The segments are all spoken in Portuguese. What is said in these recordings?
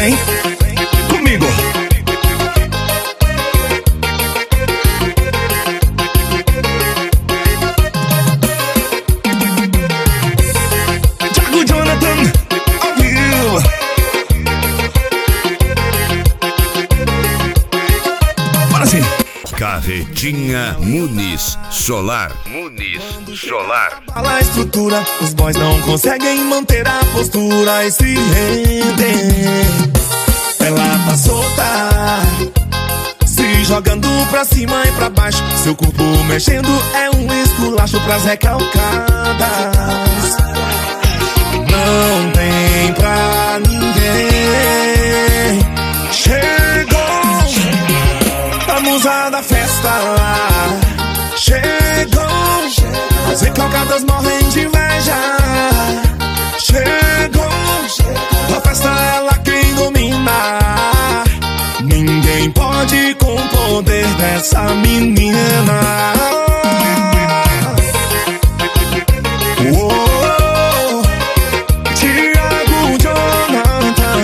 Vem comigo. Thiago Jonathan, ao vivo. Bora sim. Carretinha Muniz Solar. Muniz Solar. Fala a estrutura, os boys não conseguem manter a postura e se rendem. Ela tá solta, se jogando pra cima e pra baixo. Seu corpo mexendo é um esculacho pras recalcadas. Não tem pra ninguém. Chegou a musa da festa. Chegou, as recalcadas morrem de inveja. Chegou, a festa ela quem domina. Ninguém pode com o poder dessa menina. Oh, Thiago Jonathan.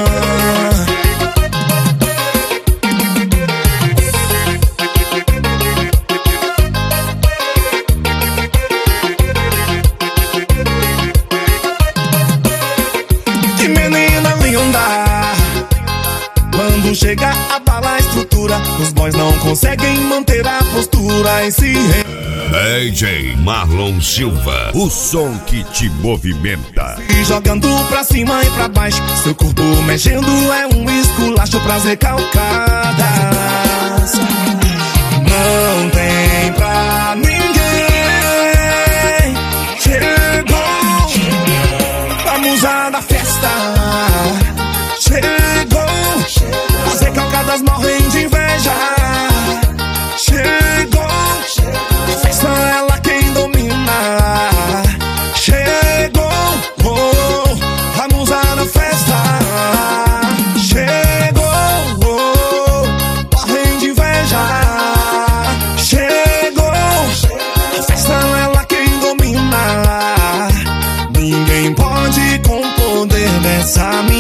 Que menina linda. Quando chega abala a estrutura, os boys não conseguem manter a postura e se DJ Marlon Silva, o som que te movimenta. e jogando pra cima e pra baixo. Seu corpo mexendo é um esculacho pras recalcadas. Não tem pra ninguém. Chegou a musa da festa. Chegou, as recalcadas morrem de inveja. Chegou, a festa ela quem domina. Chegou, oh, a musa da festa. Chegou, oh, morrem de inveja. Chegou, a festa ela quem domina. Ninguém pode com o poder dessa menina.